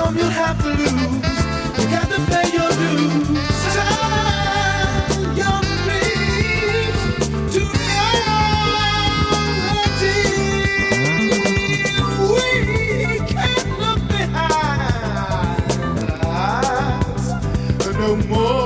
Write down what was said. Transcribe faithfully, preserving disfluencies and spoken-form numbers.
some you'll have to lose. You got to pay your dues. Tie your dreams to reality. We can't look behind us no more.